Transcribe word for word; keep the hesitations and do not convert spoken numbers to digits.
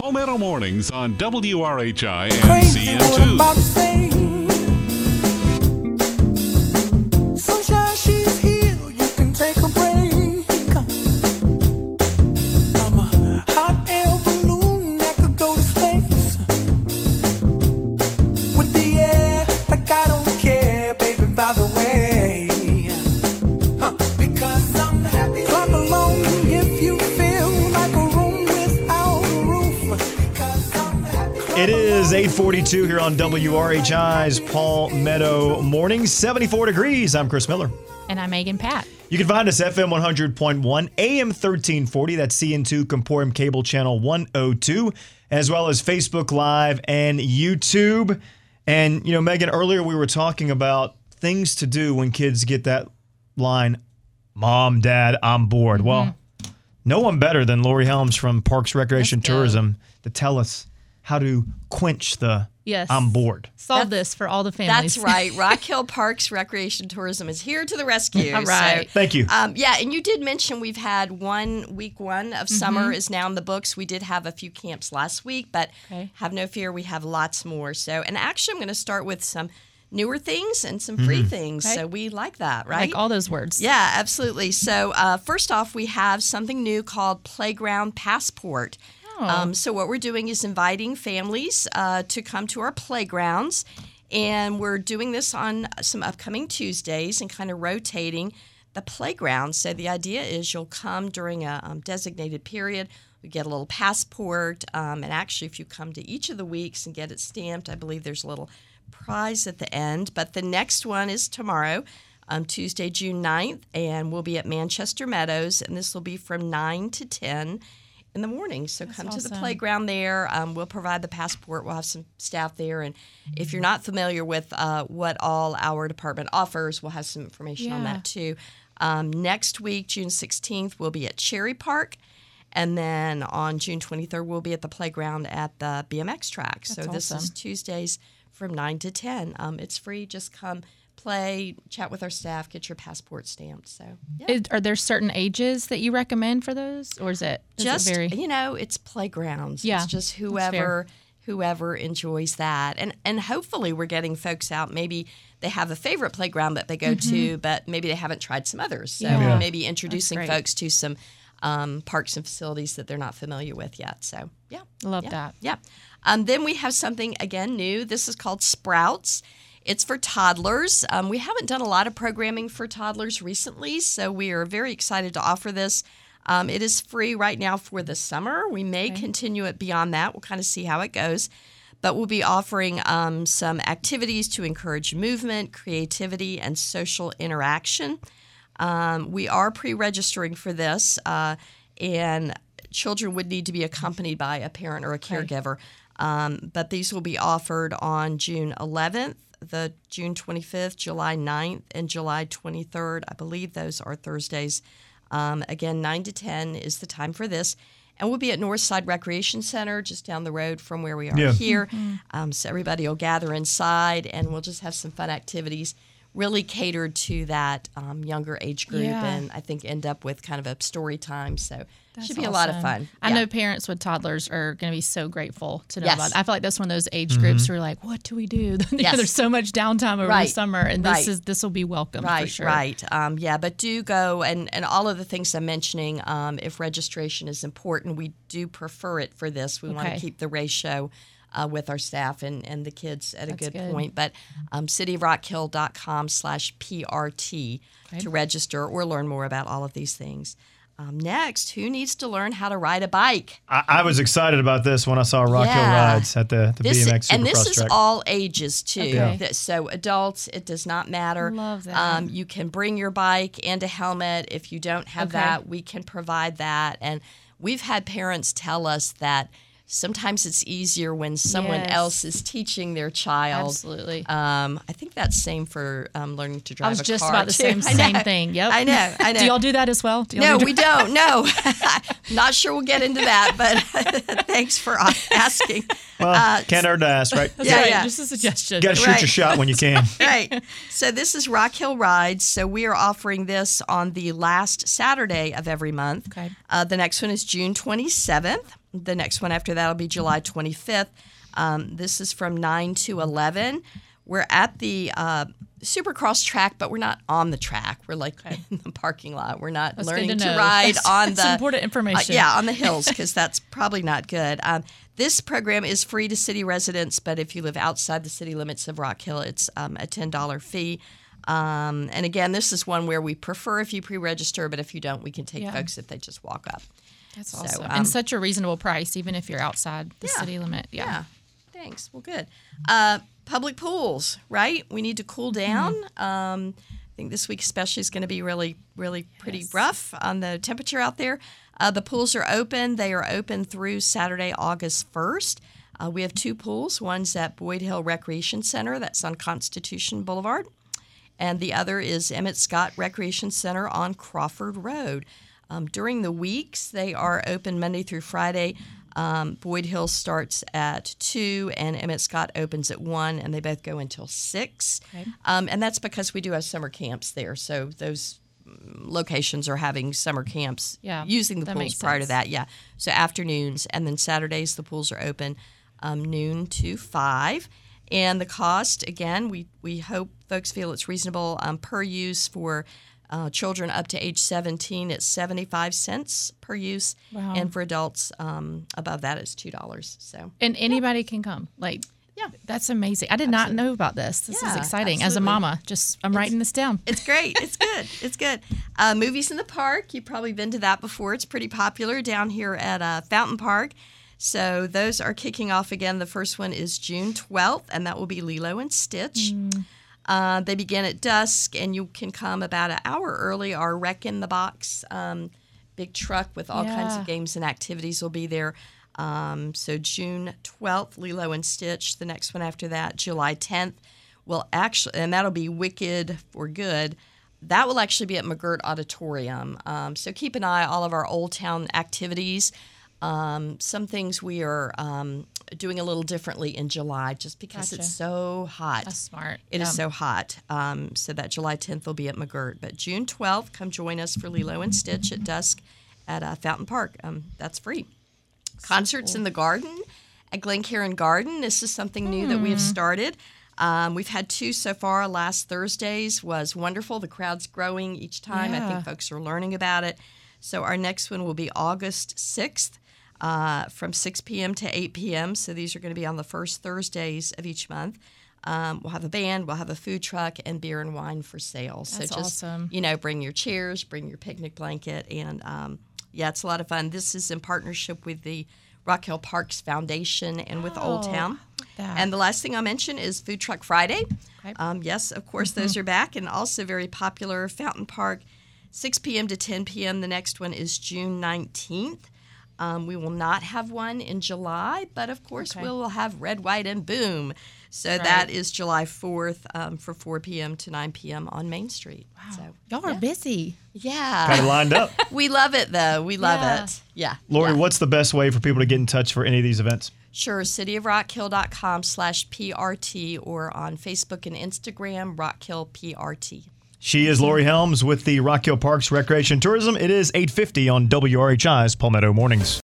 Palmetto Mornings on W R H I and Crazy C N what I'm about to two. say. Sunshine, she's here. You can take a break. I'm a hot air balloon that could go to space with the air, like I don't care, baby. By the way, huh. Because I'm happy. Clap along if you feel like a room without a roof. Because I'm happy. It is eight forty-two here on W R H I's Palmetto Mornings, seventy-four degrees. I'm Chris Miller. And I'm Megan Pat. You can find us F M one hundred point one, A M thirteen forty, that's C N two Comporium Cable Channel one oh two, as well as Facebook Live and YouTube. And, you know, Megan, earlier we were talking about things to do when kids get that line, Mom, Dad, I'm bored. Mm-hmm. Well, no one better than Lori Helms from Parks, Recreation, Let's go. Tourism to tell us how to quench the Yes. I'm bored. Solve this for all the families. That's right. Rock Hill Parks Recreation Tourism is here to the rescue. All right. So, Thank you. um, yeah, and you did mention we've had one week one of summer is now in the books. We did have a few camps last week, but Okay. have no fear, we have lots more. So, and actually, I'm going to start with some newer things and some free things. Okay. So we like that, right? Like all those words. Yeah, absolutely. So uh, first off, we have something new called Playground Passport. Oh. Um, so what we're doing is inviting families uh, to come to our playgrounds, and we're doing this on some upcoming Tuesdays and kind of rotating the playground. So the idea is you'll come during a um, designated period. We get a little passport, um, and actually if you come to each of the weeks and get it stamped, I believe there's a little prize at the end. But the next one is tomorrow, um, Tuesday, June ninth, and we'll be at Manchester Meadows, and this will be from nine to ten in the morning. So That's come to the awesome. playground there. Um, we'll provide the passport. We'll have some staff there. And if you're not familiar with uh, what all our department offers, we'll have some information on Yeah. that too. Um, next week, June sixteenth, we'll be at Cherry Park. And then on June twenty-third, we'll be at the playground at the B M X track. So That's this is awesome. Tuesdays from nine to ten. Um, it's free. Just come play, chat with our staff, get your passport stamped. So yeah. Is- are there certain ages that you recommend for those? Or is it does it just vary? you know, it's playgrounds. Yeah, It's just that's whoever whoever enjoys that. And and hopefully we're getting folks out. Maybe they have a favorite playground that they go to, but maybe they haven't tried some others. So Mm-hmm. Yeah. maybe introducing great. folks to some um, parks and facilities that they're not familiar with yet. So yeah. Love yeah, that. Yeah. Um, then we have something again new. This is called Sprouts. It's for toddlers. Um, we haven't done a lot of programming for toddlers recently, so we are very excited to offer this. Um, it is free right now for the summer. We may continue it beyond that. We'll kind of see how it goes. But we'll be offering um, some activities to encourage movement, creativity, and social interaction. Um, we are pre-registering for this, uh, and children would need to be accompanied by a parent or a caregiver. Um, but these will be offered on June eleventh, the June twenty-fifth, July ninth, and July twenty-third. I believe those are Thursdays. Um, again, nine to ten is the time for this. And we'll be at Northside Recreation Center, just down the road from where we are Yeah. here. Um, so everybody will gather inside, and we'll just have some fun activities really catered to that um, younger age group, Yeah. and I think end up with kind of a story time. So it should be That's a lot of awesome. fun. I Yeah. know parents with toddlers are going to be so grateful to know Yes. about it. I feel like that's one of those age groups who are like, what do we do? You know, Yes. There's so much downtime over the Right. summer, and this Right. is this will be welcome Right, for sure. right. Um, yeah, but do go, and, and all of the things I'm mentioning, um, if registration is important, we do prefer it for this. We want Okay. to keep the ratio uh, with our staff and, and the kids at a That's good, good. point. But um, cityofrockhill.com slash PRT Okay. to register or learn more about all of these things. Um, next, who needs to learn how to ride a bike? I, I was excited about this when I saw Rock Hill Yeah. Rides at the, the This B M X Supercross and this is track. all ages too. Okay. Th- So adults, it does not matter. Love that. Um, you can bring your bike and a helmet. If you don't have Okay. that, we can provide that. And we've had parents tell us that sometimes it's easier when someone Yes. else is teaching their child. Absolutely. Um, I think that's same for um, learning to drive I was a just car, about the too. same I know. same thing. Yep. I know. I know. Do y'all do that as well? Do y'all No, do- we don't. No, not sure we'll get into that, but thanks for asking. well, uh, can't hurt to ask, right? That's Yeah, right. yeah. Just a suggestion. You got to shoot Right. your shot when you can. Right. So this is Rock Hill Rides. So we are offering this on the last Saturday of every month. Okay. Uh, the next one is June twenty-seventh. the next one after that will be July twenty-fifth. Um, this is from nine to eleven. We're at the uh, Supercross track, but we're not on the track. We're like Okay. in the parking lot. We're not That's learning good to, to know. ride That's- on that's the important information. Uh, yeah, on the hills, because that's probably not good. Um, this program is free to city residents, but if you live outside the city limits of Rock Hill, it's um, a ten dollars fee. Um, and again, this is one where we prefer if you pre-register, but if you don't, we can take Yeah. folks if they just walk up. That's So, awesome. um, and such a reasonable price, even if you're outside the Yeah. city limit. Yeah. Yeah. Thanks. Well, good. Uh, public pools, right? We need to cool down. Mm-hmm. Um, I think this week especially is going to be really, really pretty Yes. rough on the temperature out there. Uh, the pools are open. They are open through Saturday, August first. Uh, we have two pools. One's at Boyd Hill Recreation Center. That's on Constitution Boulevard. And the other is Emmett Scott Recreation Center on Crawford Road. Um, during the weeks, they are open Monday through Friday. Um, Boyd Hill starts at two, and Emmett Scott opens at one, and they both go until six. Okay. Um, and that's because we do have summer camps there, so those mm, locations are having summer camps Yeah, using the that pools makes prior to sense. that. Yeah, so afternoons, and then Saturdays the pools are open um, noon to five. And the cost, again, we, we hope folks feel it's reasonable um, per use for uh, children up to age seventeen. It's seventy-five cents per use. Wow. And for adults um, above that, it's two dollars. So, And anybody can come. Like, yeah. that's amazing. I did not know about this. This is Yeah, exciting. As a absolutely. mama, just I'm writing this down. It's great. It's good. It's good. Uh, movies in the park. You've probably been to that before. It's pretty popular down here at uh, Fountain Park. So those are kicking off again. The first one is June twelfth, and that will be Lilo and Stitch. Uh, they begin at dusk, and you can come about an hour early. Our Wreck in the Box um, big truck with all kinds Yeah. of games and activities will be there. Um, so June twelfth, Lilo and Stitch. The next one after that, July tenth, will actually, and that'll be Wicked for Good. That will actually be at McGirt Auditorium. Um, so keep an eye on all of our Old Town activities. Um, some things we are um, doing a little differently in July just because Gotcha. it's so hot. That's smart. It is Yeah. so hot. Um, so that July tenth will be at McGirt. But June twelfth, come join us for Lilo and Stitch at dusk at uh, Fountain Park. Um, that's free. Concerts in the garden at Glencairn Garden. This is something new that we have started. Um, we've had two so far. Last Thursday's was wonderful. The crowd's growing each time. I Yeah. think folks are learning about it. So our next one will be August sixth uh, from six p.m. to eight p.m. So these are going to be on the first Thursdays of each month. Um, we'll have a band, we'll have a food truck, and beer and wine for sale. So That's just, awesome. you know, bring your chairs, bring your picnic blanket, and um, yeah, it's a lot of fun. This is in partnership with the Rock Hill Parks Foundation and with Old Oh, Town. that. And the last thing I'll mention is Food Truck Friday. Okay. Um, yes, of course, those are back, and also very popular. Fountain Park, six p.m. to ten p.m. The next one is June nineteenth. Um, we will not have one in July, but of course Okay. we will have Red, White, and Boom. So Right. that is July fourth um, for four p.m. to nine p.m. on Main Street. Wow. So, Y'all are yeah. busy. Yeah. Kind of lined up. We love it, though. We love Yeah. it. Yeah. Lori, yeah. what's the best way for people to get in touch for any of these events? Sure, cityofrockhill.com slash PRT or on Facebook and Instagram, Rockhill P R T. She is Lori Helms with the Rock Hill Parks Recreation Tourism. It is eight fifty on W R H I's Palmetto Mornings.